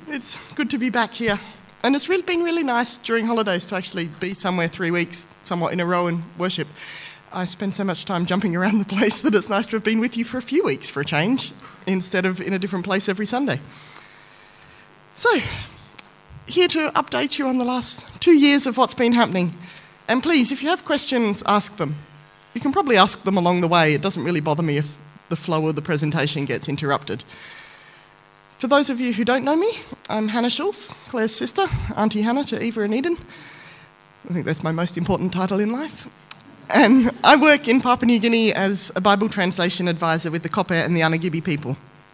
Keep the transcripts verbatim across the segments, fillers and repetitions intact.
It's good to be back here. And it's really been really nice during holidays to actually be somewhere three weeks, somewhat in a row, and worship. I spend so much time jumping around the place that it's nice to have been with you for a few weeks for a change, instead of in a different place every Sunday. So, here to update you on the last two years of what's been happening. And please, if you have questions, ask them. You can probably ask them along the way. It doesn't really bother me if the flow of the presentation gets interrupted. For those of you who don't know me, I'm Hannah Schulz, Claire's sister, Auntie Hannah to Eva and Eden. I think that's my most important title in life. And I work in Papua New Guinea as a Bible translation advisor with the Kope and the Anagibbi people.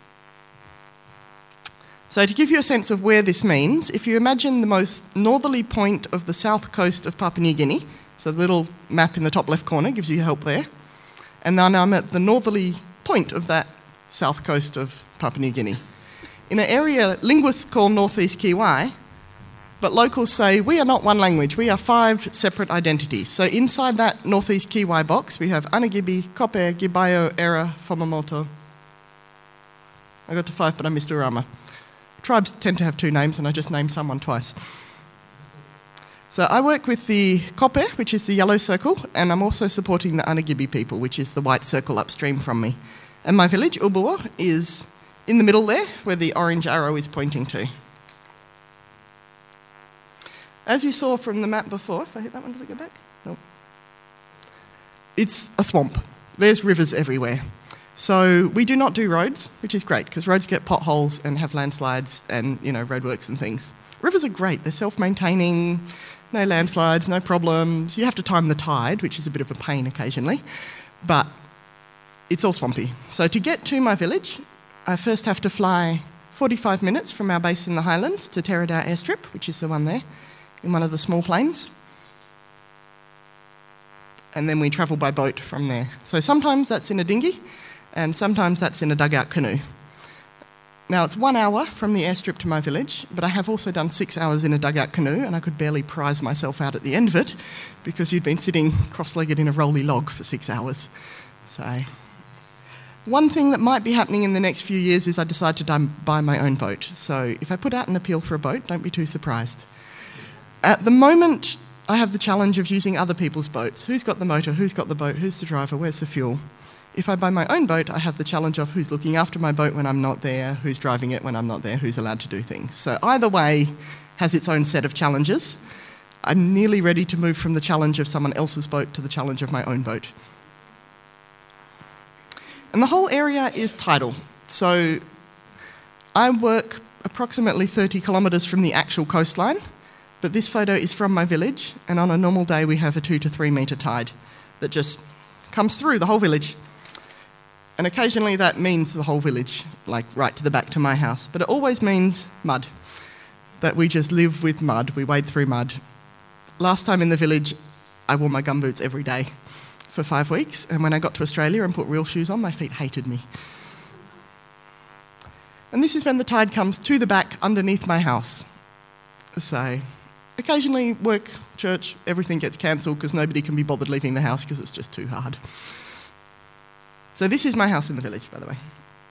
So to give you a sense of where this means, if you imagine the most northerly point of the south coast of Papua New Guinea, so the little map in the top left corner gives you help there, and then I'm at the northerly point of that south coast of Papua New Guinea. In an area linguists call Northeast Kiwai, but locals say we are not one language, we are five separate identities. So inside that Northeast Kiwai box, we have Anagibbi, Kope, Gibayo, Era, Fomamoto. I got to five, but I missed Urama. Tribes tend to have two names, and I just named someone twice. So I work with the Kope, which is the yellow circle, and I'm also supporting the Anagibbi people, which is the white circle upstream from me. And my village, Ubuwa, is in the middle there, where the orange arrow is pointing to. As you saw from the map before, if I hit that one, does it go back? No. It's a swamp. There's rivers everywhere. So we do not do roads, which is great, because roads get potholes and have landslides and, you know, roadworks and things. Rivers are great. They're self-maintaining, no landslides, no problems. You have to time the tide, which is a bit of a pain occasionally, but it's all swampy. So to get to my village, I first have to fly forty-five minutes from our base in the Highlands to Teradau airstrip, which is the one there, in one of the small planes. And then we travel by boat from there. So sometimes that's in a dinghy, and sometimes that's in a dugout canoe. Now, it's one hour from the airstrip to my village, but I have also done six hours in a dugout canoe, and I could barely prise myself out at the end of it because you'd been sitting cross-legged in a rolly log for six hours. So one thing that might be happening in the next few years is I decide to buy my own boat. So if I put out an appeal for a boat, don't be too surprised. At the moment, I have the challenge of using other people's boats. Who's got the motor? Who's got the boat? Who's the driver? Where's the fuel? If I buy my own boat, I have the challenge of who's looking after my boat when I'm not there, who's driving it when I'm not there, who's allowed to do things. So either way has its own set of challenges. I'm nearly ready to move from the challenge of someone else's boat to the challenge of my own boat. And the whole area is tidal. So I work approximately thirty kilometres from the actual coastline, but this photo is from my village, and on a normal day we have a two to three metre tide that just comes through the whole village. And occasionally that means the whole village, like right to the back to my house. But it always means mud, that we just live with mud, we wade through mud. Last time in the village, I wore my gumboots every day for five weeks, and when I got to Australia and put real shoes on, my feet hated me. And this is when the tide comes to the back underneath my house. So occasionally work, church, everything gets cancelled because nobody can be bothered leaving the house because it's just too hard. So this is my house in the village, by the way.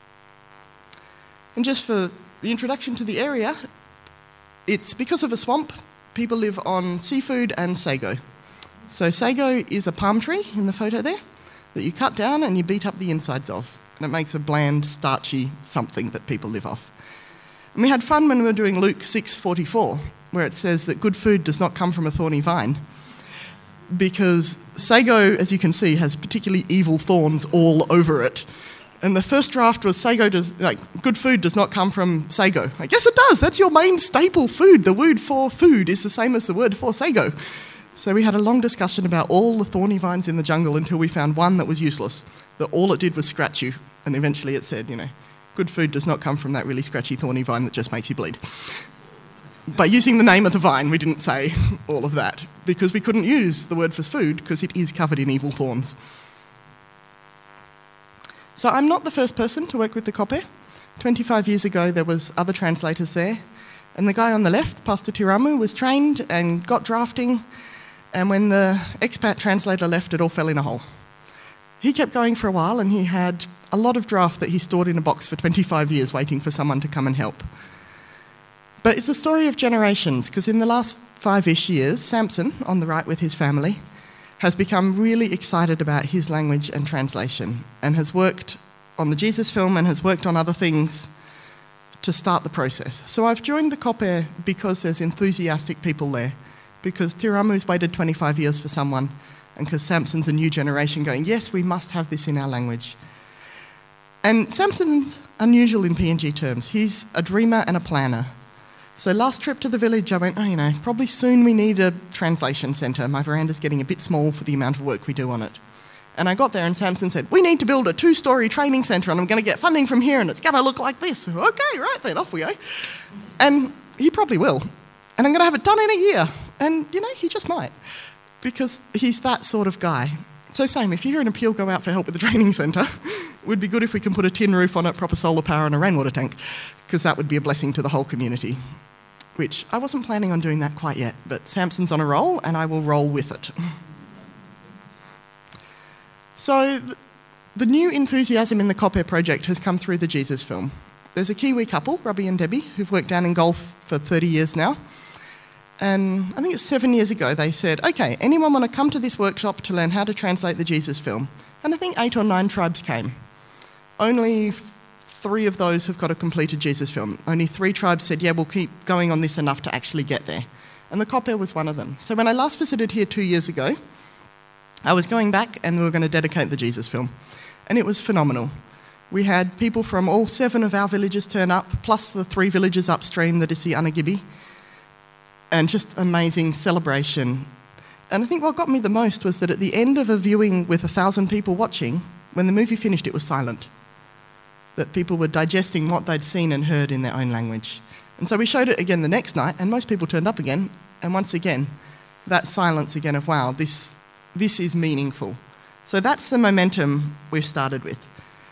And just for the introduction to the area, it's because of a swamp, people live on seafood and sago. So sago is a palm tree in the photo there that you cut down and you beat up the insides of. And it makes a bland, starchy something that people live off. And we had fun when we were doing Luke six forty-four, where it says that good food does not come from a thorny vine. Because sago, as you can see, has particularly evil thorns all over it. And the first draft was sago does, like, good food does not come from sago. I guess it does. That's your main staple food. The word for food is the same as the word for sago. So we had a long discussion about all the thorny vines in the jungle until we found one that was useless, that all it did was scratch you. And eventually it said, you know, good food does not come from that really scratchy thorny vine that just makes you bleed. By using the name of the vine, we didn't say all of that, because we couldn't use the word for food because it is covered in evil thorns. So I'm not the first person to work with the Kope. twenty-five years ago, there was other translators there, and the guy on the left, Pastor Tiramu, was trained and got drafting, and when the expat translator left, it all fell in a hole. He kept going for a while, and he had a lot of draft that he stored in a box for twenty-five years waiting for someone to come and help. But it's a story of generations, because in the last five-ish years, Samson, on the right with his family, has become really excited about his language and translation, and has worked on the Jesus film and has worked on other things to start the process. So I've joined the COPER because there's enthusiastic people there, because Tiramu's waited twenty-five years for someone, and because Samson's a new generation going, yes, we must have this in our language. And Samson's unusual in P N G terms. He's a dreamer and a planner. So last trip to the village, I went, oh, you know, probably soon we need a translation centre. My veranda's getting a bit small for the amount of work we do on it. And I got there and Samson said, we need to build a two-storey training centre and I'm going to get funding from here and it's going to look like this. Okay, right then, off we go. And he probably will. And I'm going to have it done in a year. And, you know, he just might, because he's that sort of guy. So same, if you hear an appeal go out for help with the training centre, it would be good if we can put a tin roof on it, proper solar power and a rainwater tank, because that would be a blessing to the whole community, which I wasn't planning on doing that quite yet, but Samson's on a roll and I will roll with it. So the new enthusiasm in the COPER project has come through the Jesus film. There's a Kiwi couple, Robbie and Debbie, who've worked down in Gulf for thirty years now. And I think it's seven years ago they said, OK, anyone want to come to this workshop to learn how to translate the Jesus film? And I think eight or nine tribes came. Only three of those have got a completed Jesus film. Only three tribes said, yeah, we'll keep going on this enough to actually get there. And the COPER was one of them. So when I last visited here two years ago, I was going back and we were going to dedicate the Jesus film. And it was phenomenal. We had people from all seven of our villages turn up, plus the three villages upstream, the Disi Anagibi, and just amazing celebration. And I think what got me the most was that at the end of a viewing with a thousand people watching, when the movie finished, it was silent. That people were digesting what they'd seen and heard in their own language. And so we showed it again the next night, and most people turned up again. And once again, that silence again of, wow, this, this is meaningful. So that's the momentum we've started with.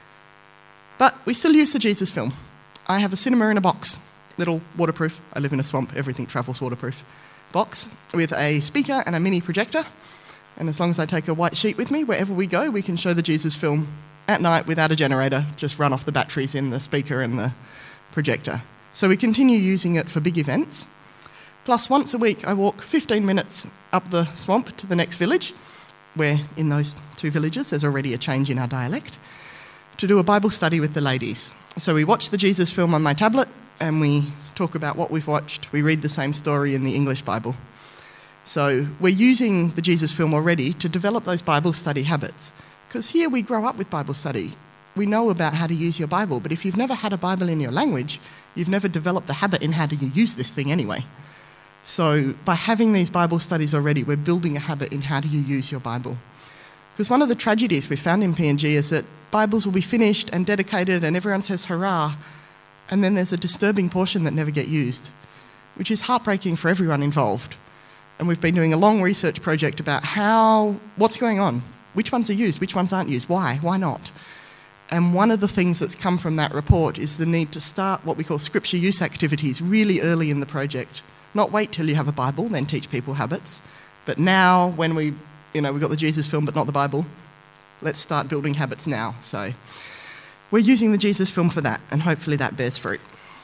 But we still use the Jesus film. I have a cinema in a box, little waterproof, I live in a swamp, everything travels waterproof, box with a speaker and a mini projector. And as long as I take a white sheet with me, wherever we go, we can show the Jesus film at night without a generator, just run off the batteries in the speaker and the projector. So we continue using it for big events. Plus, once a week, I walk fifteen minutes up the swamp to the next village, where in those two villages there's already a change in our dialect, to do a Bible study with the ladies. So we watch the Jesus film on my tablet and we talk about what we've watched. We read the same story in the English Bible. So we're using the Jesus film already to develop those Bible study habits. Because here we grow up with Bible study. We know about how to use your Bible, but if you've never had a Bible in your language, you've never developed the habit in how do you use this thing anyway. So by having these Bible studies already, we're building a habit in how do you use your Bible. Because one of the tragedies we found in P N G is that Bibles will be finished and dedicated and everyone says hurrah, and then there's a disturbing portion that never get used, which is heartbreaking for everyone involved. And we've been doing a long research project about how, what's going on, which ones are used, which ones aren't used, why, why not? And one of the things that's come from that report is the need to start what we call scripture use activities really early in the project. Not wait till you have a Bible, then teach people habits. But now, when we, you know, we've got the Jesus film but not the Bible, let's start building habits now. So we're using the Jesus film for that, and hopefully that bears fruit.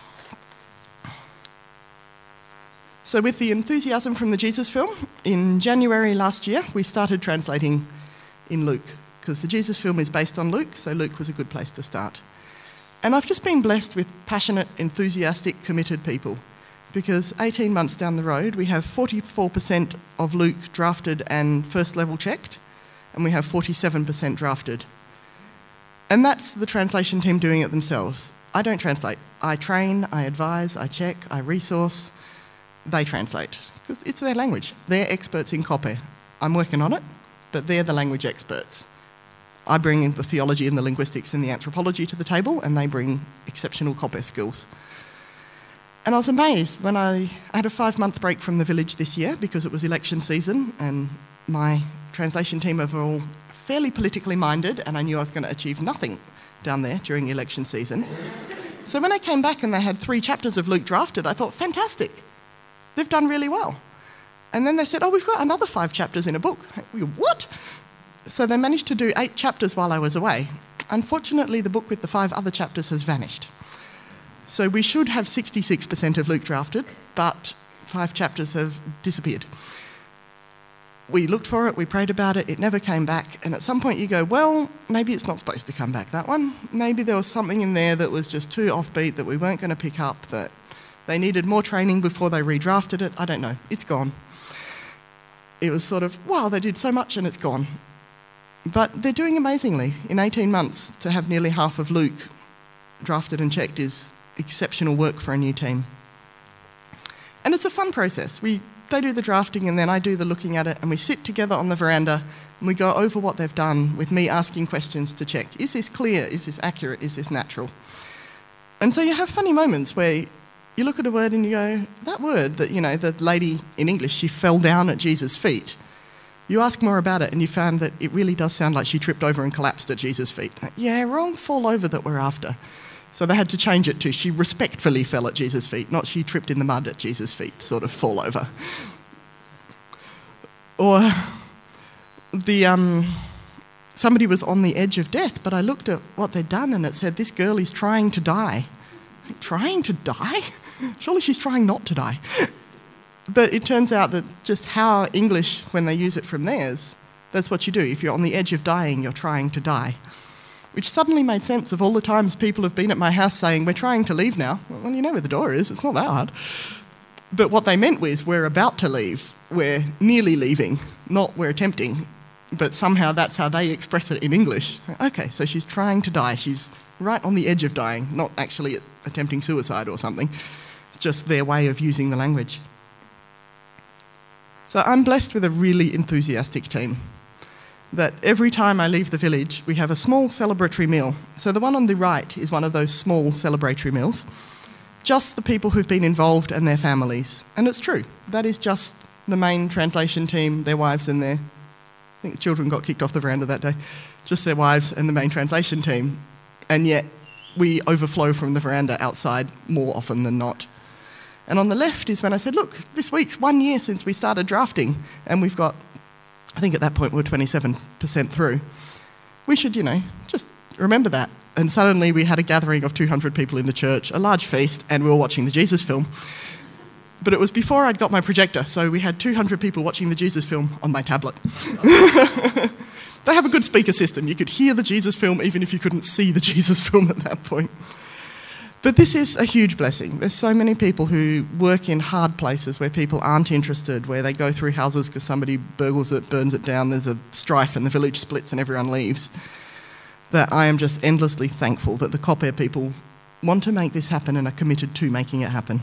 So with the enthusiasm from the Jesus film, in January last year, we started translating in Luke, because the Jesus film is based on Luke, so Luke was a good place to start. And I've just been blessed with passionate, enthusiastic, committed people, because eighteen months down the road, we have forty-four percent of Luke drafted and first level checked, and we have forty-seven percent drafted. And that's the translation team doing it themselves. I don't translate. I train, I advise, I check, I resource. They translate, because it's their language. They're experts in COPER. I'm working on it, but they're the language experts. I bring in the theology and the linguistics and the anthropology to the table, and they bring exceptional COPER skills. And I was amazed when I had a five-month break from the village this year because it was election season, and my translation team are all fairly politically minded, and I knew I was going to achieve nothing down there during election season. So when I came back and they had three chapters of Luke drafted, I thought, fantastic. They've done really well. And then they said, oh, we've got another five chapters in a book. We go, what? So they managed to do eight chapters while I was away. Unfortunately, the book with the five other chapters has vanished. So we should have sixty-six percent of Luke drafted, but five chapters have disappeared. We looked for it, we prayed about it, it never came back, and at some point you go, well, maybe it's not supposed to come back, that one. Maybe there was something in there that was just too offbeat that we weren't going to pick up, that they needed more training before they redrafted it. I don't know. It's gone. It was sort of, wow, they did so much and it's gone. But they're doing amazingly. In eighteen months, to have nearly half of Luke drafted and checked is exceptional work for a new team. And it's a fun process. We They do the drafting and then I do the looking at it, and we sit together on the veranda and we go over what they've done with me asking questions to check. Is this clear? Is this accurate? Is this natural? And so you have funny moments where you look at a word and you go, that word that, you know, the lady in English, she fell down at Jesus' feet. You ask more about it and you found that it really does sound like she tripped over and collapsed at Jesus' feet. Yeah, wrong fall over that we're after. So they had to change it to she respectfully fell at Jesus' feet, not she tripped in the mud at Jesus' feet, sort of fall over. Or the um, somebody was on the edge of death, but I looked at what they'd done and it said, this girl is trying to die. Trying to die? Surely she's trying not to die. But it turns out that just how English, when they use it from theirs, that's what you do. If you're on the edge of dying, you're trying to die. Which suddenly made sense of all the times people have been at my house saying, we're trying to leave now. Well, you know where the door is. It's not that hard. But what they meant was, we're about to leave. We're nearly leaving, not we're attempting. But somehow that's how they express it in English. Okay, so she's trying to die. She's right on the edge of dying, not actually attempting suicide or something. It's just their way of using the language. So I'm blessed with a really enthusiastic team. That every time I leave the village, we have a small celebratory meal. So the one on the right is one of those small celebratory meals. Just the people who've been involved and their families. And it's true. That is just the main translation team, their wives and their... I think the children got kicked off the veranda that day. Just their wives and the main translation team. And yet we overflow from the veranda outside more often than not. And on the left is when I said, look, this week's one year since we started drafting, and we've got... I think at that point we were twenty-seven percent through. We should, you know, just remember that. And suddenly we had a gathering of two hundred people in the church, a large feast, and we were watching the Jesus film. But it was before I'd got my projector, so we had two hundred people watching the Jesus film on my tablet. They have a good speaker system. You could hear the Jesus film even if you couldn't see the Jesus film at that point. But this is a huge blessing. There's so many people who work in hard places where people aren't interested, where they go through houses because somebody burgles it, burns it down, there's a strife and the village splits and everyone leaves, that I am just endlessly thankful that the Koper people want to make this happen and are committed to making it happen.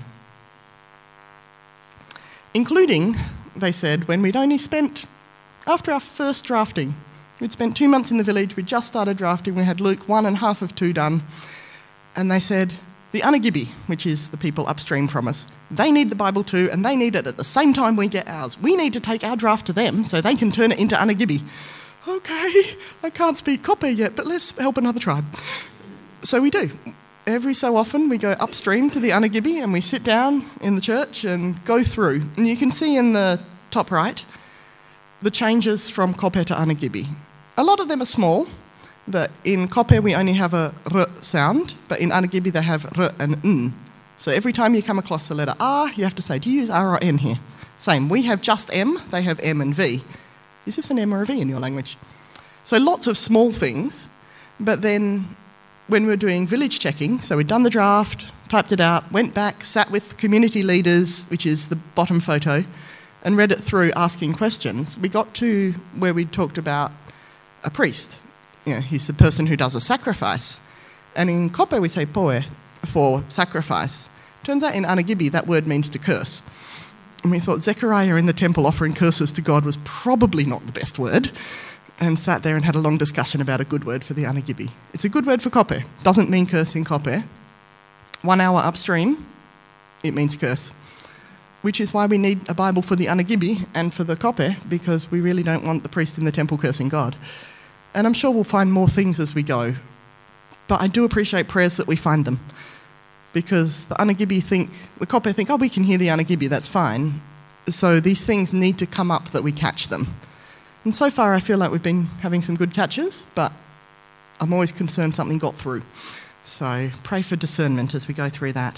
Including, they said, when we'd only spent, after our first drafting, we'd spent two months in the village, we'd just started drafting, we had Luke one and half of two done, and they said, the Anagibi, which is the people upstream from us, they need the Bible too, and they need it at the same time we get ours. We need to take our draft to them so they can turn it into Anagibi. Okay, I can't speak Koper yet, but let's help another tribe. So we do. Every so often we go upstream to the Anagibi and we sit down in the church and go through. And you can see in the top right the changes from Koper to Anagibi. A lot of them are small. That in Koper we only have a r sound, but in Anagibi they have r and n. So every time you come across the letter R, you have to say, do you use R or N here? Same, we have just M, they have M and V. Is this an M or a V in your language? So lots of small things, but then when we were doing village checking, so we'd done the draft, typed it out, went back, sat with community leaders, which is the bottom photo, and read it through asking questions, we got to where we talked about a priest. You know, he's the person who does a sacrifice. And in Koper we say poe for sacrifice. Turns out in Anagibi that word means to curse. And we thought Zechariah in the temple offering curses to God was probably not the best word, and sat there and had a long discussion about a good word for the Anagibi. It's a good word for Koper. Doesn't mean curse in Koper. One hour upstream, it means curse. Which is why we need a Bible for the Anagibi and for the Koper, because we really don't want the priest in the temple cursing God. And I'm sure we'll find more things as we go. But I do appreciate prayers that we find them. Because the Anagibi think, the Koper think, oh, we can hear the Anagibi, that's fine. So these things need to come up that we catch them. And so far I feel like we've been having some good catches, but I'm always concerned something got through. So pray for discernment as we go through that.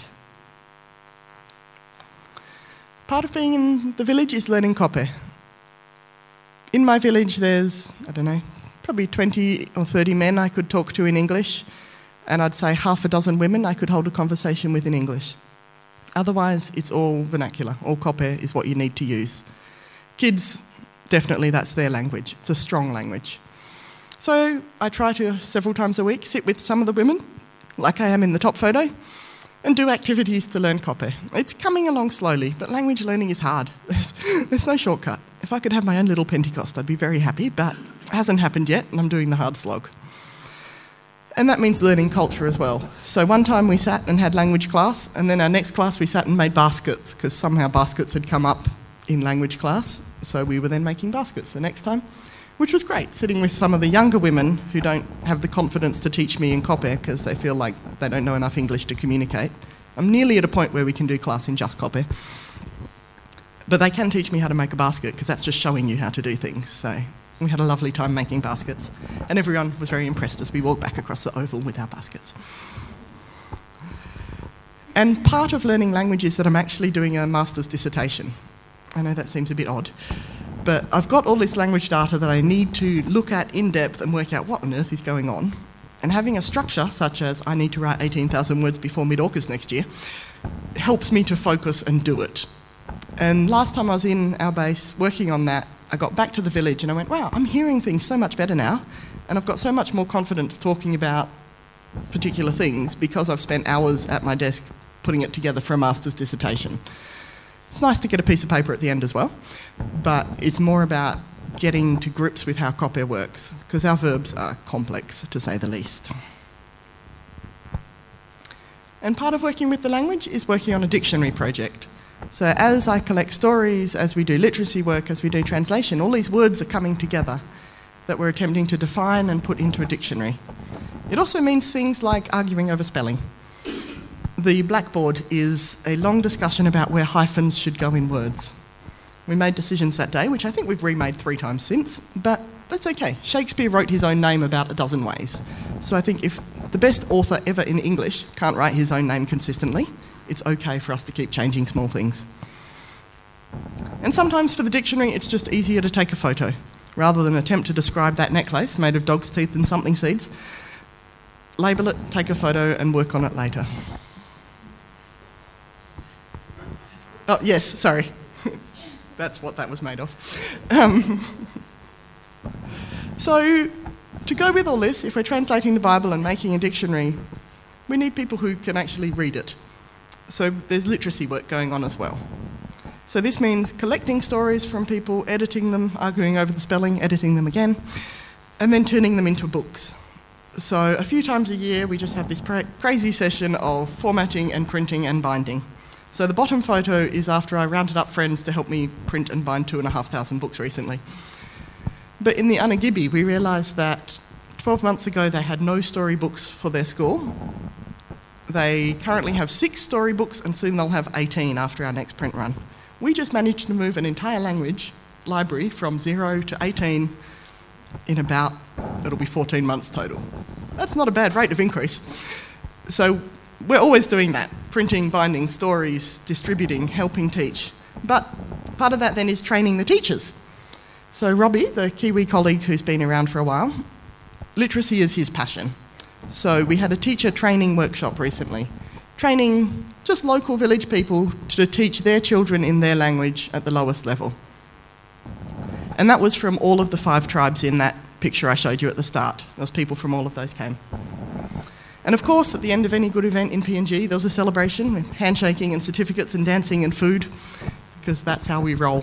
Part of being in the village is learning Kope. In my village there's, I don't know, probably twenty or thirty men I could talk to in English, and I'd say half a dozen women I could hold a conversation with in English. Otherwise, it's all vernacular. All Kope is what you need to use. Kids, definitely that's their language. It's a strong language. So I try to, several times a week, sit with some of the women, like I am in the top photo, and do activities to learn Kope. It's coming along slowly, but language learning is hard. There's, there's no shortcut. If I could have my own little Pentecost, I'd be very happy, but it hasn't happened yet, and I'm doing the hard slog. And that means learning culture as well. So one time we sat and had language class, and then our next class we sat and made baskets, because somehow baskets had come up in language class, so we were then making baskets the next time, which was great, sitting with some of the younger women who don't have the confidence to teach me in Kope because they feel like they don't know enough English to communicate. I'm nearly at a point where we can do class in just Kope. But they can teach me how to make a basket, because that's just showing you how to do things. So we had a lovely time making baskets, and everyone was very impressed as we walked back across the oval with our baskets. And part of learning language is that I'm actually doing a master's dissertation. I know that seems a bit odd, but I've got all this language data that I need to look at in depth and work out what on earth is going on. And having a structure, such as I need to write eighteen thousand words before mid-August next year, helps me to focus and do it. And last time I was in our base working on that, I got back to the village and I went, wow, I'm hearing things so much better now, and I've got so much more confidence talking about particular things because I've spent hours at my desk putting it together for a master's dissertation. It's nice to get a piece of paper at the end as well, but it's more about getting to grips with how Kope works, because our verbs are complex, to say the least. And part of working with the language is working on a dictionary project. So as I collect stories, as we do literacy work, as we do translation, all these words are coming together that we're attempting to define and put into a dictionary. It also means things like arguing over spelling. The blackboard is a long discussion about where hyphens should go in words. We made decisions that day, which I think we've remade three times since, but that's okay. Shakespeare wrote his own name about a dozen ways. So I think if the best author ever in English can't write his own name consistently, it's okay for us to keep changing small things. And sometimes for the dictionary, it's just easier to take a photo. Rather than attempt to describe that necklace made of dog's teeth and something seeds, label it, take a photo, and work on it later. Oh, yes, sorry. That's what that was made of. Um, so, to go with all this, if we're translating the Bible and making a dictionary, we need people who can actually read it. So there's literacy work going on as well. So this means collecting stories from people, editing them, arguing over the spelling, editing them again, and then turning them into books. So a few times a year we just have this pra- crazy session of formatting and printing and binding. So the bottom photo is after I rounded up friends to help me print and bind two and a half thousand books recently. But in the Anagibi we realised that twelve months ago they had no storybooks for their school. They currently have six storybooks and soon they'll have eighteen after our next print run. We just managed to move an entire language library from zero to eighteen in about, it'll be fourteen months total. That's not a bad rate of increase. So we're always doing that, printing, binding, stories, distributing, helping teach. But part of that then is training the teachers. So Robbie, the Kiwi colleague who's been around for a while, literacy is his passion. So we had a teacher training workshop recently, training just local village people to teach their children in their language at the lowest level. And that was from all of the five tribes in that picture I showed you at the start. Those people from all of those came. And of course, at the end of any good event in P N G, there was a celebration with handshaking and certificates and dancing and food, because that's how we roll.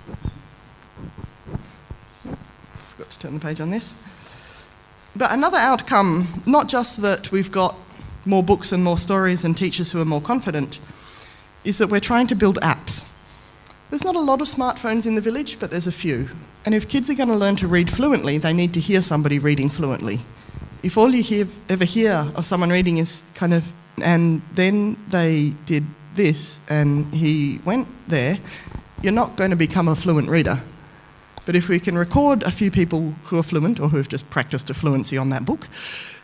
Forgot to turn the page on this. But another outcome, not just that we've got more books and more stories and teachers who are more confident, is that we're trying to build apps. There's not a lot of smartphones in the village, but there's a few. And if kids are going to learn to read fluently, they need to hear somebody reading fluently. If all you hear, ever hear of someone reading is kind of, and then they did this and he went there, you're not going to become a fluent reader. But if we can record a few people who are fluent or who have just practiced a fluency on that book,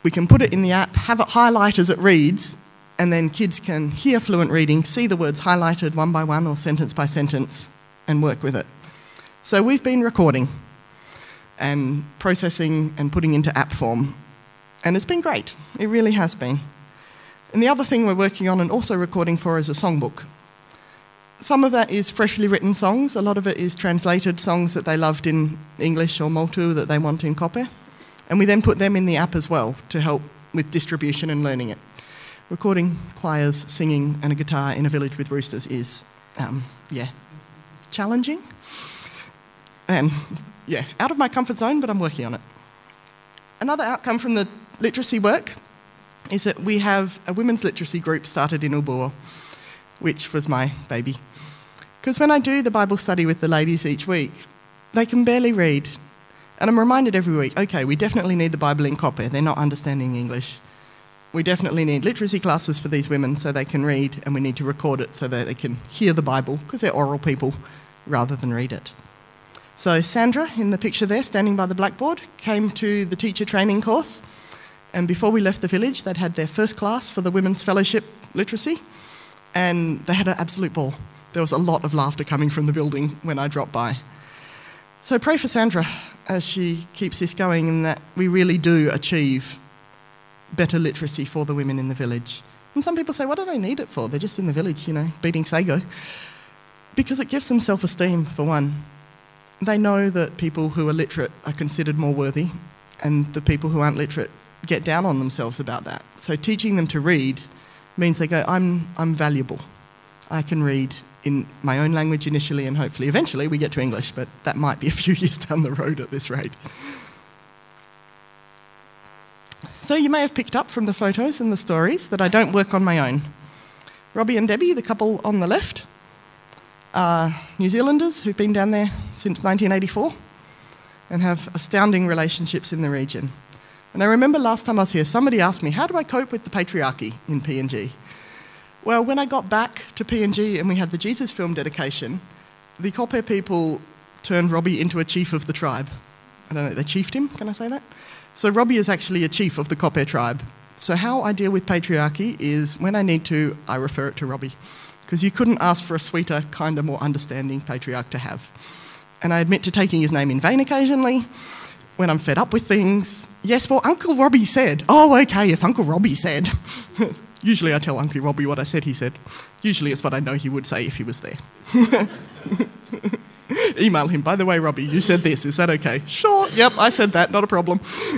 We can put it in the app, have it highlight as it reads, and then kids can hear fluent reading, see the words highlighted one by one or sentence by sentence, and work with it. So we've been recording and processing and putting into app form, and it's been great. It really has been. And the other thing we're working on and also recording for is a songbook. Some of that is freshly written songs. A lot of it is translated songs that they loved in English or Motu that they want in Kope. And we then put them in the app as well to help with distribution and learning it. Recording choirs, singing, and a guitar in a village with roosters is, um, yeah, challenging. And, yeah, out of my comfort zone, but I'm working on it. Another outcome from the literacy work is that we have a women's literacy group started in Ubua, which was my baby. Because when I do the Bible study with the ladies each week, they can barely read. And I'm reminded every week, okay, we definitely need the Bible in Kope. They're not understanding English. We definitely need literacy classes for these women so they can read, and we need to record it so that they can hear the Bible, because they're oral people, rather than read it. So Sandra, in the picture there, standing by the blackboard, came to the teacher training course. And before we left the village, they'd had their first class for the Women's Fellowship Literacy. And they had an absolute ball. There was a lot of laughter coming from the building when I dropped by. So pray for Sandra as she keeps this going and that we really do achieve better literacy for the women in the village. And some people say, what do they need it for? They're just in the village, you know, beating sago. Because it gives them self-esteem, for one. They know that people who are literate are considered more worthy, and the people who aren't literate get down on themselves about that. So teaching them to read means they go, I'm I'm valuable. I can read in my own language initially, and hopefully eventually we get to English, but that might be a few years down the road at this rate. So you may have picked up from the photos and the stories that I don't work on my own. Robbie and Debbie, the couple on the left, are New Zealanders who've been down there since nineteen eighty-four and have astounding relationships in the region. And I remember last time I was here, somebody asked me, how do I cope with the patriarchy in P N G? Well, when I got back to P N G and we had the Jesus film dedication, the Kope people turned Robbie into a chief of the tribe. I don't know, they chiefed him, can I say that? So Robbie is actually a chief of the Kope tribe. So how I deal with patriarchy is, when I need to, I refer it to Robbie. Because you couldn't ask for a sweeter, kinder, more understanding patriarch to have. And I admit to taking his name in vain occasionally, when I'm fed up with things. Yes, well, Uncle Robbie said. Oh, okay, if Uncle Robbie said. Usually I tell Uncle Robbie what I said he said. Usually it's what I know he would say if he was there. Email him, by the way, Robbie, you said this, is that okay? Sure, yep, I said that, not a problem.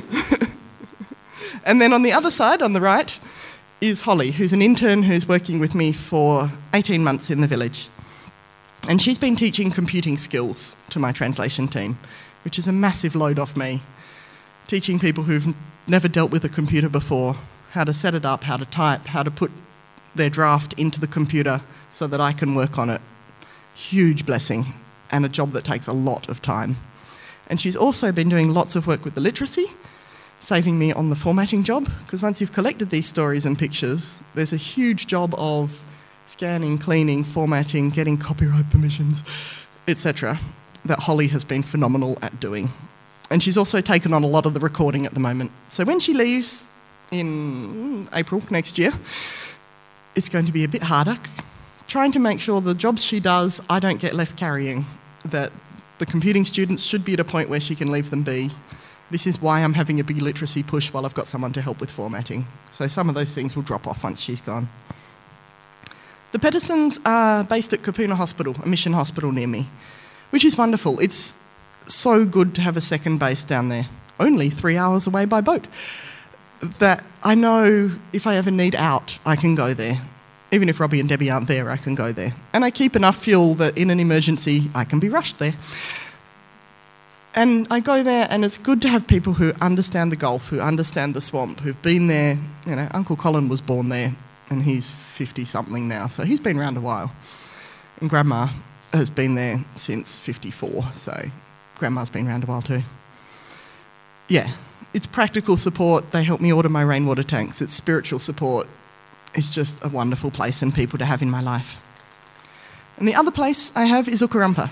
And then on the other side, on the right, is Holly, who's an intern who's working with me for eighteen months in the village. And she's been teaching computing skills to my translation team, which is a massive load off me. Teaching people who've never dealt with a computer before how to set it up, how to type, how to put their draft into the computer so that I can work on it. Huge blessing, and a job that takes a lot of time. And she's also been doing lots of work with the literacy, saving me on the formatting job, because once you've collected these stories and pictures, there's a huge job of scanning, cleaning, formatting, getting copyright permissions, et cetera, that Holly has been phenomenal at doing. And she's also taken on a lot of the recording at the moment. So when she leaves in April next year, it's going to be a bit harder, trying to make sure the jobs she does, I don't get left carrying, that the computing students should be at a point where she can leave them be. This is why I'm having a big literacy push while I've got someone to help with formatting. So some of those things will drop off once she's gone. The Pedersons are based at Kapuna Hospital, a mission hospital near me, which is wonderful. It's so good to have a second base down there, only three hours away by boat, that I know if I ever need out, I can go there. Even if Robbie and Debbie aren't there, I can go there. And I keep enough fuel that in an emergency, I can be rushed there. And I go there, and it's good to have people who understand the Gulf, who understand the swamp, who've been there. You know, Uncle Colin was born there, and he's fifty-something now, so he's been around a while. And Grandma has been there since fifty-four, so Grandma's been around a while too. Yeah, it's practical support. They help me order my rainwater tanks. It's spiritual support. It's just a wonderful place and people to have in my life. And the other place I have is Ukarumpa.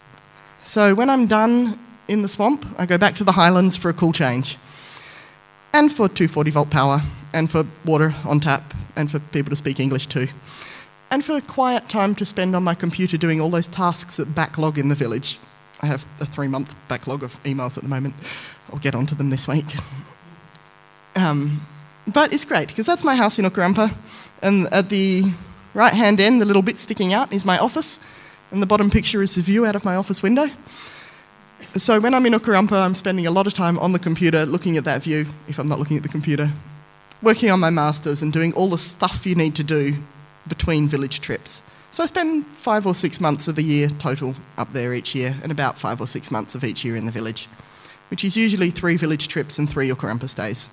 So when I'm done in the swamp, I go back to the highlands for a cool change. and for two hundred forty volt power, and for water on tap, and for people to speak English too. And for quiet time to spend on my computer doing all those tasks that backlog in the village. I have a three-month backlog of emails at the moment. I'll get onto them this week. Um, but it's great, because that's my house in Ukarumpa, and at the right-hand end, the little bit sticking out, is my office, and the bottom picture is the view out of my office window. So when I'm in Ukarumpa, I'm spending a lot of time on the computer looking at that view, if I'm not looking at the computer, working on my masters and doing all the stuff you need to do between village trips. So I spend five or six months of the year total up there each year, and about five or six months of each year in the village, which is usually three village trips and three Ukarumpa stays.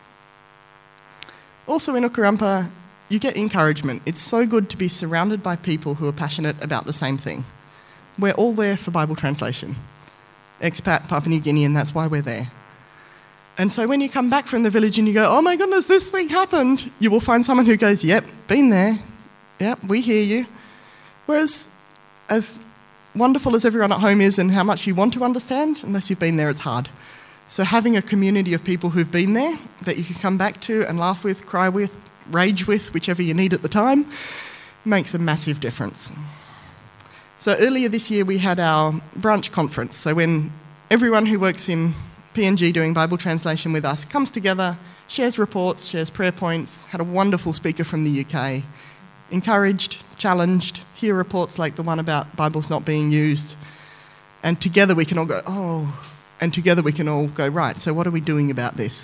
Also in Ukarumpa, you get encouragement. It's so good to be surrounded by people who are passionate about the same thing. We're all there for Bible translation. Expat, Papua New Guinea, and that's why we're there. And so when you come back from the village and you go, oh my goodness, this thing happened, you will find someone who goes, yep, been there. Yep, we hear you. Whereas, as wonderful as everyone at home is and how much you want to understand, unless you've been there, it's hard. So having a community of people who've been there that you can come back to and laugh with, cry with, rage with, whichever you need at the time, makes a massive difference. So earlier this year we had our branch conference. So when everyone who works in P N G doing Bible translation with us comes together, shares reports, shares prayer points, had a wonderful speaker from the U K, encouraged, challenged, hear reports like the one about Bibles not being used, and together we can all go, oh, and together we can all go, right, so what are we doing about this?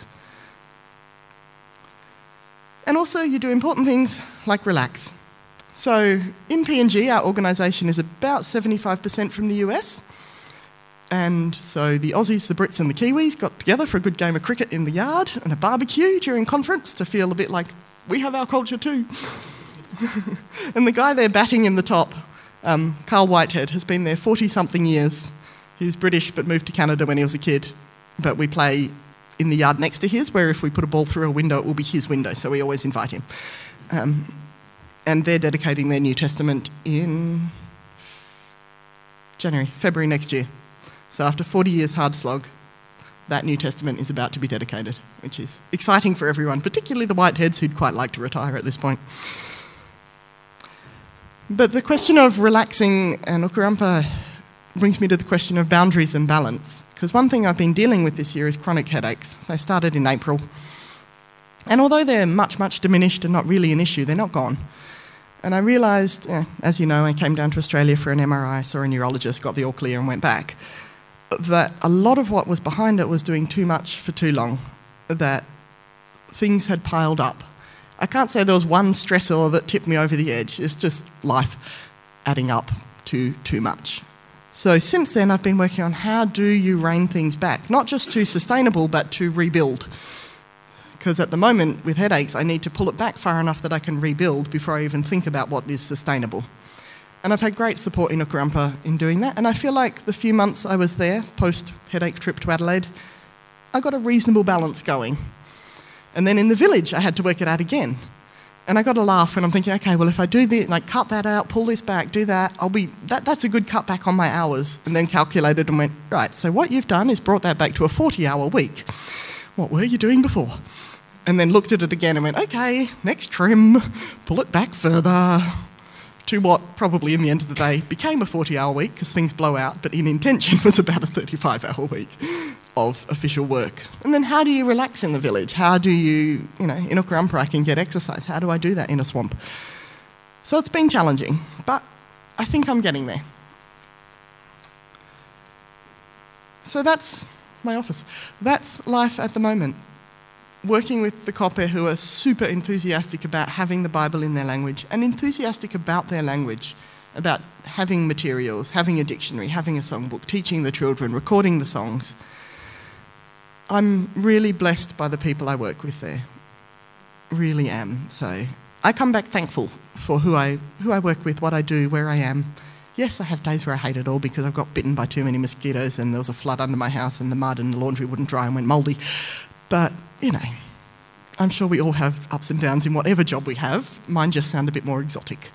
And also you do important things like relax. So in P N G, our organisation is about seventy-five percent from the U S, and so the Aussies, the Brits and the Kiwis got together for a good game of cricket in the yard and a barbecue during conference to feel a bit like we have our culture too. And the guy there batting in the top, um, Carl Whitehead, has been there forty-something years. He's British but moved to Canada when he was a kid. But we play in the yard next to his, where if we put a ball through a window, it will be his window, so we always invite him. Um, and they're dedicating their New Testament in January, February next year. So after forty years hard slog, that New Testament is about to be dedicated, which is exciting for everyone, particularly the Whiteheads who'd quite like to retire at this point. But the question of relaxing and Ukarumpa brings me to the question of boundaries and balance. Because one thing I've been dealing with this year is chronic headaches. They started in April. And although they're much, much diminished and not really an issue, they're not gone. And I realised, eh, as you know, I came down to Australia for an M R I, saw a neurologist, got the all clear and went back, that a lot of what was behind it was doing too much for too long, that things had piled up. I can't say there was one stressor that tipped me over the edge. It's just life adding up to too much. So since then, I've been working on how do you rein things back, not just to sustainable, but to rebuild. Because at the moment, with headaches, I need to pull it back far enough that I can rebuild before I even think about what is sustainable. And I've had great support in Ukarumpa in doing that. And I feel like the few months I was there, post-headache trip to Adelaide, I got a reasonable balance going. And then in the village, I had to work it out again. And I got a laugh when I'm thinking, okay, well, if I do this, like cut that out, pull this back, do that, I'll be, that, that's a good cut back on my hours. And then calculated and went, right, so what you've done is brought that back to a forty-hour week. What were you doing before? And then looked at it again and went, okay, next trim, pull it back further to what probably in the end of the day became a forty-hour week because things blow out, but in intention was about a thirty-five hour week of official work. And then how do you relax in the village? How do you, you know, in Ukarumpa I can get exercise. How do I do that in a swamp? So it's been challenging, but I think I'm getting there. So that's my office. That's life at the moment. Working with the Kope who are super enthusiastic about having the Bible in their language and enthusiastic about their language, about having materials, having a dictionary, having a songbook, teaching the children, recording the songs. I'm really blessed by the people I work with there. Really am. So I come back thankful for who I who I work with, what I do, where I am. Yes, I have days where I hate it all because I've got bitten by too many mosquitoes and there was a flood under my house and the mud and the laundry wouldn't dry and went mouldy. But, you know, I'm sure we all have ups and downs in whatever job we have. Mine just sound a bit more exotic.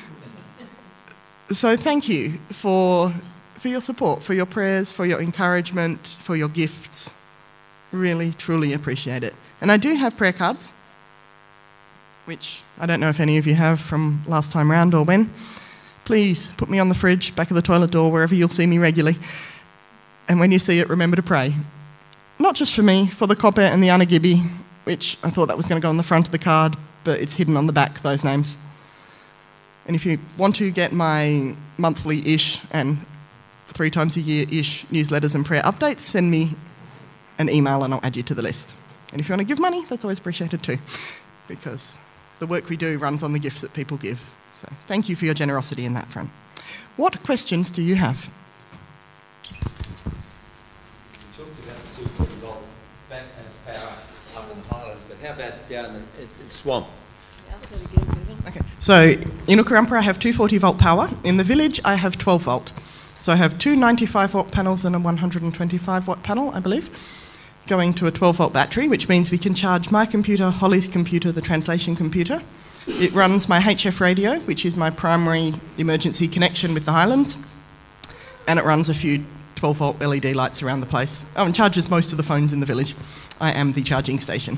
So thank you for, for your support, for your prayers, for your encouragement, for your gifts. Really, truly appreciate it. And I do have prayer cards, which I don't know if any of you have from last time round or when. Please put me on the fridge, back of the toilet door, wherever you'll see me regularly. And when you see it, remember to pray. Not just for me, for the Copper and the Anagibbi, which I thought that was going to go on the front of the card, but it's hidden on the back, those names. And if you want to get my monthly-ish and three times a year-ish newsletters and prayer updates, send me an email and I'll add you to the list. And if you want to give money, that's always appreciated too, because the work we do runs on the gifts that people give. So thank you for your generosity in that front. What questions do you have? You talked about the two forty volt back and power up in the Highlands, but how about down in, in, in Swamp? Okay, so in Ukarumpa I have two forty volt power. In the village I have twelve volt. So I have two ninety-five watt panels and a one hundred twenty-five watt panel, I believe, going to a twelve volt battery, which means we can charge my computer, Holly's computer, the translation computer. It runs my H F radio, which is my primary emergency connection with the Highlands, and it runs a few twelve volt L E D lights around the place. Oh, and charges most of the phones in the village. I am the charging station.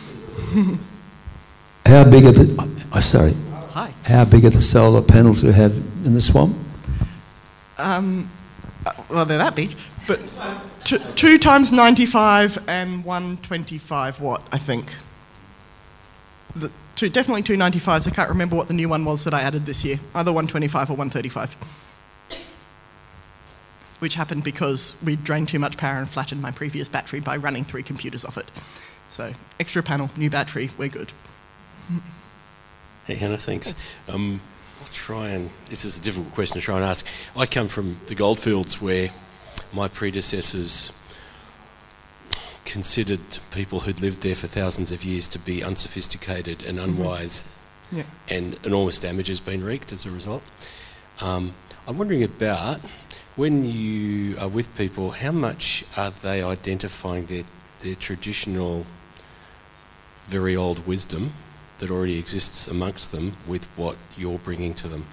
How big are the... Oh, sorry. Hi. How big are the solar panels we have in the swamp? Um, uh, well, they're that big, but two, two times ninety-five and one twenty-five watt, I think. The two, definitely two ninety-fives. I can't remember what the new one was that I added this year. Either one twenty-five or one thirty-five. Which happened because we drained too much power and flattened my previous battery by running three computers off it. So, extra panel, new battery, we're good. Hey Hannah, thanks. Um, I'll try and, this is a difficult question to try and ask. I come from the goldfields where my predecessors considered people who'd lived there for thousands of years to be unsophisticated and unwise, yeah. And enormous damage has been wreaked as a result. Um, I'm wondering about, when you are with people, how much are they identifying their, their traditional, very old wisdom that already exists amongst them with what you're bringing to them?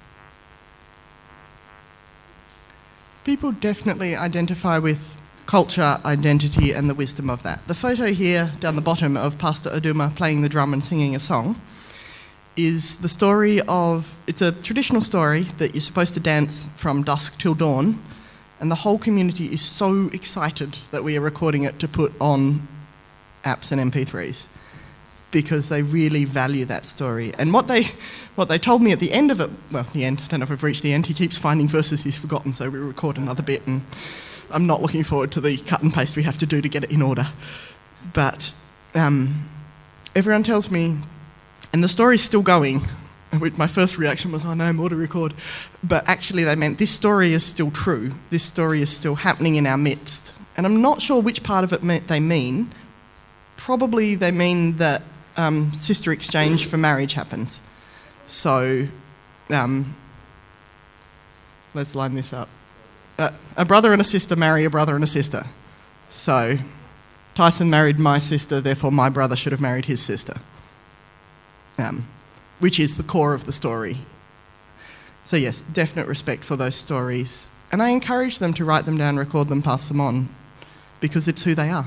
People definitely identify with culture, identity, and the wisdom of that. The photo here down the bottom of Pastor Aduma playing the drum and singing a song is the story of, it's a traditional story that you're supposed to dance from dusk till dawn, and the whole community is so excited that we are recording it to put on apps and M P threes. Because they really value that story. And what they what they told me at the end of it, well, the end, I don't know if we've reached the end, he keeps finding verses he's forgotten, so we record another bit, and I'm not looking forward to the cut and paste we have to do to get it in order. But um, everyone tells me, and the story's still going, and my first reaction was, oh no, more to record. But actually they meant, this story is still true, this story is still happening in our midst. And I'm not sure which part of it they mean. Probably they mean that Um, sister exchange for marriage happens. So, um, let's line this up. Uh, a brother and a sister marry a brother and a sister. So, Tyson married my sister, therefore my brother should have married his sister. Um, which is the core of the story. So yes, definite respect for those stories. And I encourage them to write them down, record them, pass them on, because it's who they are.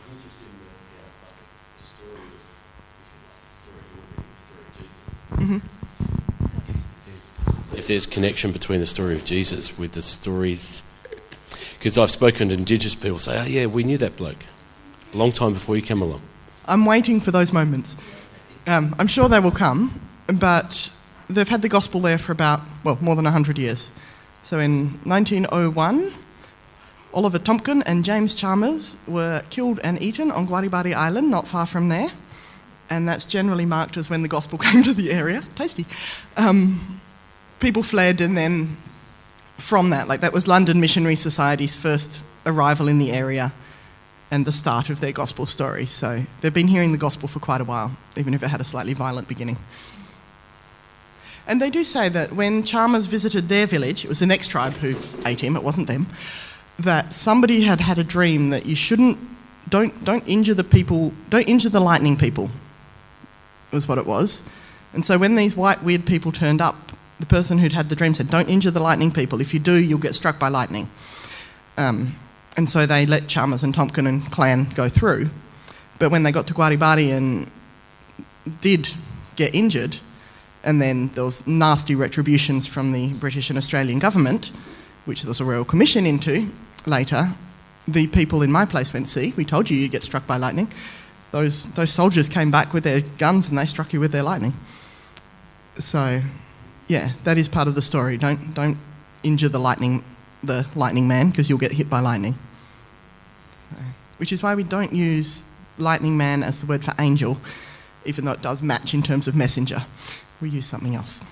Mm-hmm. If there's connection between the story of Jesus with the stories, because I've spoken to Indigenous people say, oh yeah, we knew that bloke a long time before you came along. I'm waiting for those moments. Um, I'm sure they will come, but they've had the gospel there for about, well, more than one hundred years. So in nineteen oh one, Oliver Tompkin and James Chalmers were killed and eaten on Guaribari Island, not far from there. And that's generally marked as when the gospel came to the area. Tasty. Um, people fled, and then from that, like that was London Missionary Society's first arrival in the area and the start of their gospel story. So they've been hearing the gospel for quite a while, even if it had a slightly violent beginning. And they do say that when Chalmers visited their village, it was the next tribe who ate him, it wasn't them, that somebody had had a dream that you shouldn't, don't, don't injure the people, don't injure the lightning people. Was what it was. And so when these white weird people turned up, the person who'd had the dream said, don't injure the lightning people. If you do, you'll get struck by lightning. Um, and so they let Chalmers and Tompkin and clan go through. But when they got to Guaribari and did get injured, and then there was nasty retributions from the British and Australian government, which there was a Royal Commission into later, the people in my place went, see, we told you you'd get struck by lightning. Those those soldiers came back with their guns and they struck you with their lightning. So, yeah, that is part of the story. Don't don't injure the lightning the lightning man, because you'll get hit by lightning. So, which is why we don't use lightning man as the word for angel, even though it does match in terms of messenger. We use something else.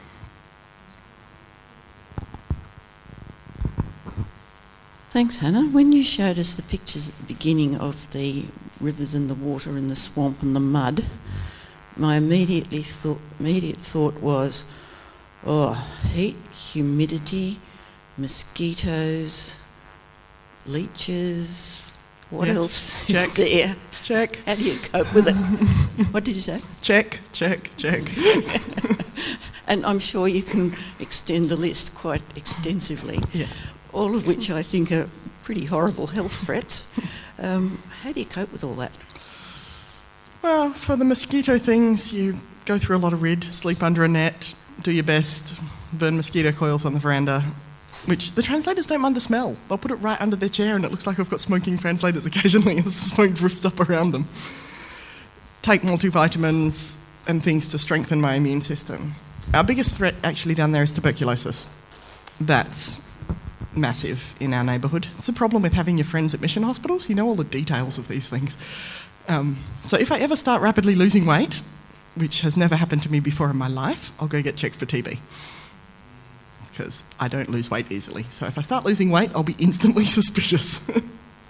Thanks, Hannah. When you showed us the pictures at the beginning of the rivers and the water and the swamp and the mud, my immediately thought, immediate thought was, oh, heat, humidity, mosquitoes, leeches, what Yes, else check. is there? Check. How do you cope with it? What did you say? Check, check, check. And I'm sure you can extend the list quite extensively. Yes. All of which I think are pretty horrible health threats. Um, how do you cope with all that? Well, for the mosquito things, you go through a lot of R I D, sleep under a net, do your best, burn mosquito coils on the veranda, which the translators don't mind the smell. They'll put it right under their chair and it looks like we've got smoking translators occasionally as smoke drifts up around them. Take multivitamins and things to strengthen my immune system. Our biggest threat actually down there is tuberculosis. That's massive in our neighbourhood. It's a problem with having your friends at mission hospitals. You know all the details of these things. Um, so if I ever start rapidly losing weight, which has never happened to me before in my life, I'll go get checked for T B. Because I don't lose weight easily. So if I start losing weight, I'll be instantly suspicious. Could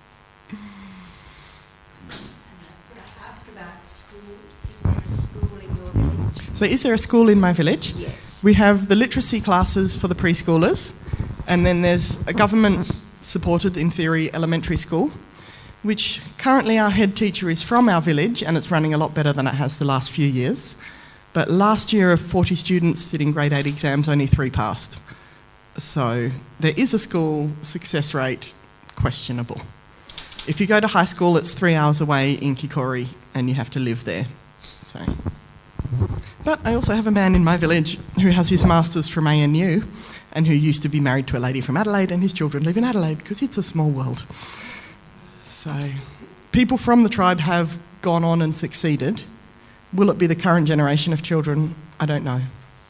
I ask about schools? Is there a school in your village? So is there a school in my village? Yes. We have the literacy classes for the preschoolers, and then there's a government-supported, in theory, elementary school, which currently our head teacher is from our village, and it's running a lot better than it has the last few years. But last year of forty students sitting grade eight exams, only three passed. So there is a school, success rate questionable. If you go to high school, it's three hours away in Kikori, and you have to live there. So, but I also have a man in my village who has his masters from A N U and who used to be married to a lady from Adelaide, and his children live in Adelaide because it's a small world. So people from the tribe have gone on and succeeded. Will it be the current generation of children? I don't know.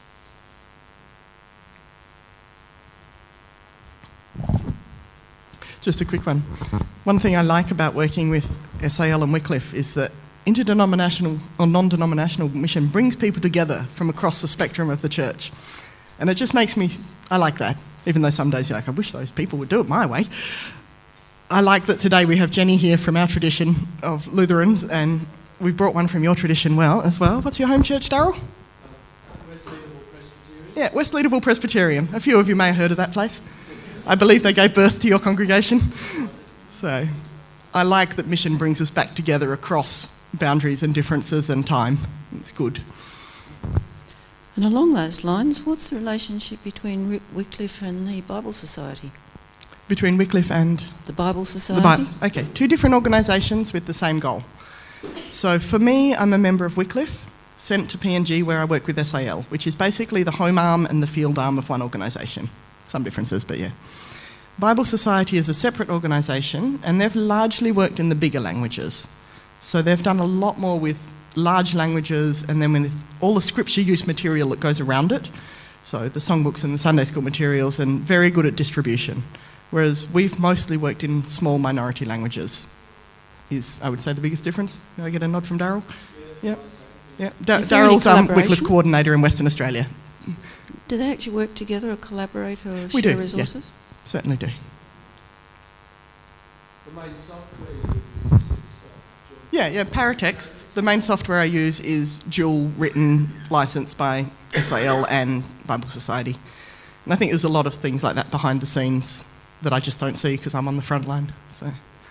Just a quick one. One thing I like about working with S A L and Wycliffe is that interdenominational or non-denominational mission brings people together from across the spectrum of the church. And it just makes me, I like that, even though some days you're like, I wish those people would do it my way. I like that today we have Jenny here from our tradition of Lutherans, and we've brought one from your tradition well as well. What's your home church, Darryl? Uh, West Leederville Presbyterian. Yeah, West Leederville Presbyterian. A few of you may have heard of that place. I believe they gave birth to your congregation. So I like that mission brings us back together across boundaries and differences and time. It's good. And along those lines, what's the relationship between Wi- Wycliffe and the Bible Society? Between Wycliffe and The Bible Society? the Bible. Okay, two different organisations with the same goal. So for me, I'm a member of Wycliffe, sent to P N G where I work with S A L, which is basically the home arm and the field arm of one organisation. Some differences, but yeah. Bible Society is a separate organisation, and they've largely worked in the bigger languages. So they've done a lot more with large languages, and then with all the scripture use material that goes around it. So the songbooks and the Sunday school materials, and very good at distribution. Whereas we've mostly worked in small minority languages, is, I would say, the biggest difference. Can I get a nod from Darryl? Yeah. Yeah. Da- Is there any Darryl's um, collaboration? Wycliffe coordinator in Western Australia. Do they actually work together or collaborate or We share do, yeah. resources? Certainly do. The main software you use is uh, Yeah, yeah, Paratext. The main software I use is dual written licensed by S A L and Bible Society. And I think there's a lot of things like that behind the scenes that I just don't see because I'm on the front line. So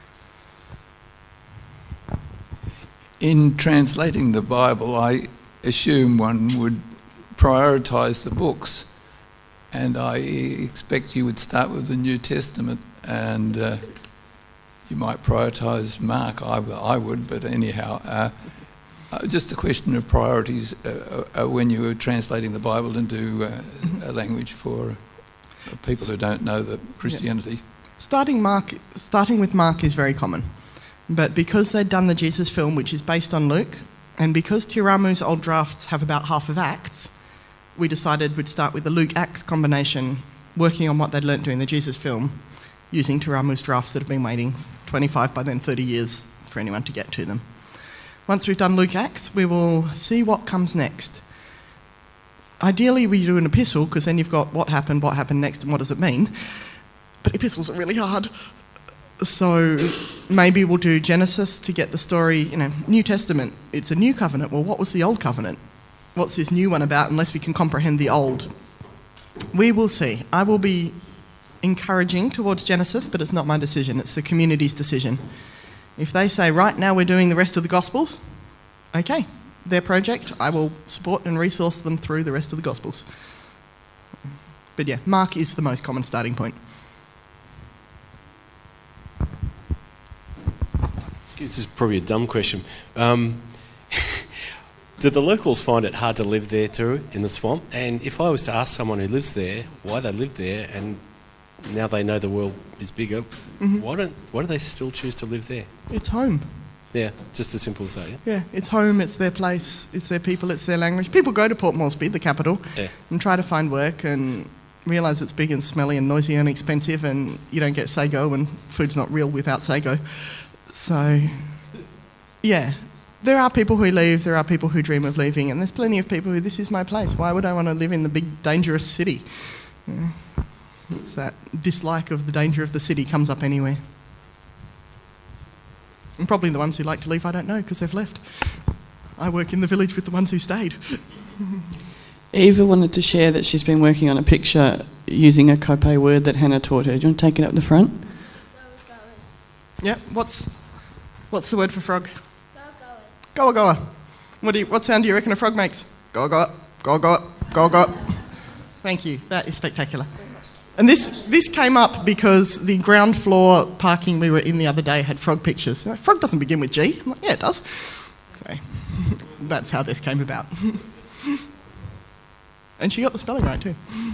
In translating the Bible, I assume one would prioritise the books, and I expect you would start with the New Testament and uh, you might prioritise Mark. I, w- I would, but anyhow, uh, uh, just a question of priorities uh, uh, when you were translating the Bible into uh, a language for uh, people who don't know the Christianity. Yeah. Starting Mark, starting with Mark is very common, but because they'd done the Jesus film, which is based on Luke, and because Tiramu's old drafts have about half of Acts, we decided we'd start with the Luke-Acts combination, working on what they'd learnt doing the Jesus film, using Tiramu's drafts that have been waiting twenty-five, by then thirty years for anyone to get to them. Once we've done Luke-Acts, we will see what comes next. Ideally, we do an epistle, because then you've got what happened, what happened next, and what does it mean. But epistles are really hard. So maybe we'll do Genesis to get the story, you know, New Testament, it's a new covenant. Well, what was the old covenant? What's this new one about, unless we can comprehend the old? We will see. I will be encouraging towards Genesis, but it's not my decision. It's the community's decision. If they say, right now we're doing the rest of the Gospels, okay, their project, I will support and resource them through the rest of the Gospels. But yeah, Mark is the most common starting point. This is probably a dumb question. Um, do the locals find it hard to live there too, in the swamp? And if I was to ask someone who lives there why they live there, and now they know the world is bigger, mm-hmm. why don't why do they still choose to live there? It's home. Yeah, just as simple as that. Yeah? yeah, it's home, it's their place, it's their people, it's their language. People go to Port Moresby, the capital, yeah. and try to find work and realise it's big and smelly and noisy and expensive, and you don't get sago, and food's not real without sago. So, yeah, there are people who leave, there are people who dream of leaving, and there's plenty of people who, this is my place, why would I want to live in the big, dangerous city? Yeah. It's that dislike of the danger of the city comes up anywhere. And probably the ones who like to leave, I don't know, because they've left. I work in the village with the ones who stayed. Eva wanted to share that she's been working on a picture using a Kope word that Hannah taught her. Do you want to take it up the front? Yeah, what's what's the word for frog? Goa goa. What do you, what sound do you reckon a frog makes? Goa goa, goa goa, goa goa. Thank you, that is spectacular. And this this came up because the ground floor parking we were in the other day had frog pictures. Like, frog doesn't begin with G. I'm like, yeah, it does. Okay. That's how this came about. And she got the spelling right too.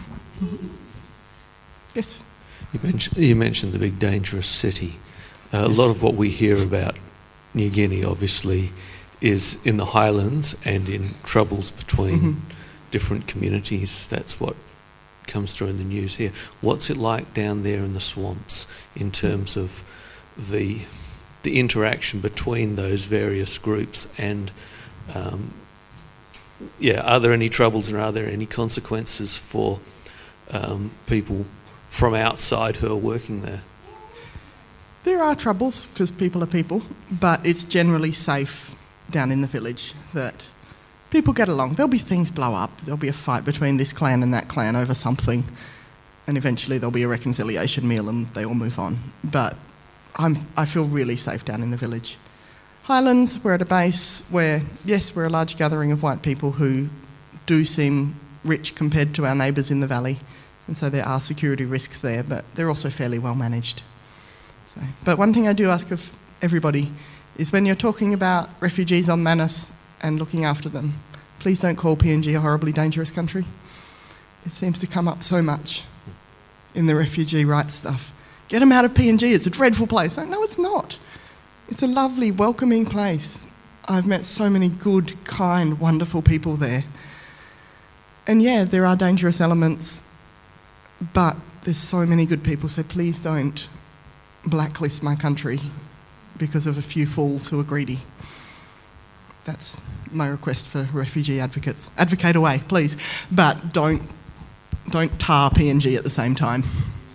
Yes? You mentioned, you mentioned the big dangerous city. Uh, a lot of what we hear about New Guinea, obviously, is in the highlands and in troubles between mm-hmm. different communities. That's what comes through in the news here. What's it like down there in the swamps in terms of the the interaction between those various groups, and um, yeah, are there any troubles and are there any consequences for um, people from outside who are working there? There are troubles, because people are people, but it's generally safe down in the village that people get along. There'll be things blow up. There'll be a fight between this clan and that clan over something, and eventually there'll be a reconciliation meal and they all move on. But I'm, I feel really safe down in the village. Highlands, we're at a base where, yes, we're a large gathering of white people who do seem rich compared to our neighbours in the valley, and so there are security risks there, but they're also fairly well managed. So, but one thing I do ask of everybody is, when you're talking about refugees on Manus and looking after them, please don't call P N G a horribly dangerous country. It seems to come up so much in the refugee rights stuff. Get them out of P N G, it's a dreadful place. No, it's not. It's a lovely, welcoming place. I've met so many good, kind, wonderful people there. And yeah, there are dangerous elements, but there's so many good people, so please don't blacklist my country because of a few fools who are greedy. That's my request for refugee advocates. Advocate away, please, but don't don't tar P N G at the same time.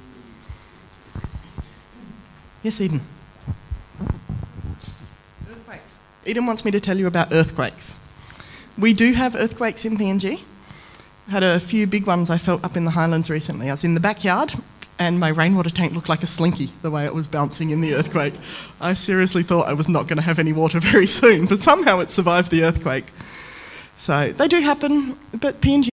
Yes, Eden. Earthquakes. Eden wants me to tell you about earthquakes. We do have earthquakes in P N G. Had a few big ones I felt up in the Highlands recently. I was in the backyard and my rainwater tank looked like a slinky the way it was bouncing in the earthquake. I seriously thought I was not going to have any water very soon, but somehow it survived the earthquake. So they do happen, but P N G